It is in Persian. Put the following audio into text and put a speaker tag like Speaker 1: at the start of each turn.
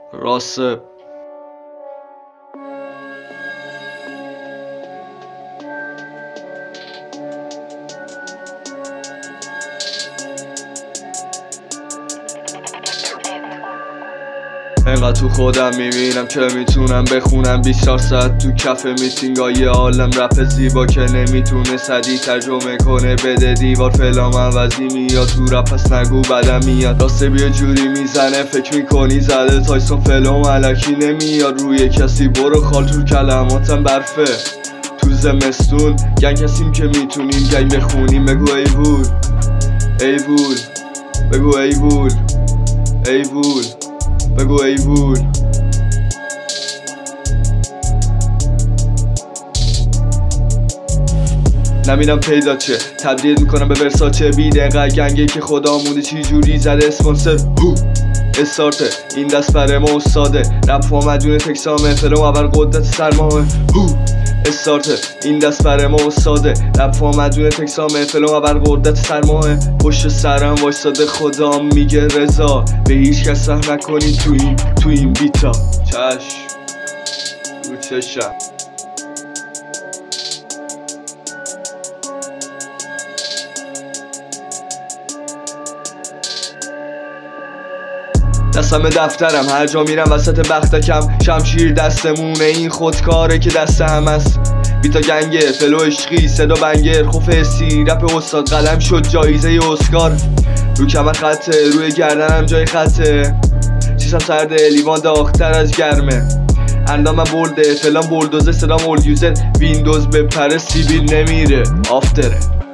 Speaker 1: راسه انقدر تو خودم میبینم که میتونم بخونم 24 ساعت تو کف میتینگای عالم. رپ زیبا که نمیتونه صدی ترجمه کنه بده دیوار فلام عوضی میاد تو رپ پس نگو بدم میاد. راسته بیا جوری میزنه فکر میکنی زده تایسون فلام علکی نمیاد روی کسی برو خال تو کلماتم برفه تو زمستون گنگ کسیم که میتونیم گنگ بخونیم. بگو ای وول ای وول بگو ای وول ای وول بگو ای وول. نمیدم پیدا چه تبدیل میکنم به ورساچه بی دقیقه گنگی که خدا مونده چی جوری زده اسپانسر استارته این دست بره ما استاده رپ و مدیون تکسامه فلو اول قدرت سرماه استارته این دست بره ما استاده رپ و مدیون تکسامه فلو اول قدرت سرماه پشت سرم وایستاده خدا میگه رضا به هیچ کس سهم نکنی تو این بیتا چشم رو چشم. دستم دفترم هر جا میرم وسط بختکم شمشیر دستمونه این خودکاره که دست هم است. بیتا گنگه فلو عشقی صدا بنگر خوف حسی رپ استاد قلم شد جایزه اسکار. رو کمر خطه روی گردنم جای خطه چیزم سرده لیوان داغ‌تر از گرمه اندامم برده فلان بولدوزه صدام اولد یوزر ویندوز بپره سیبیل نمیره آفتره.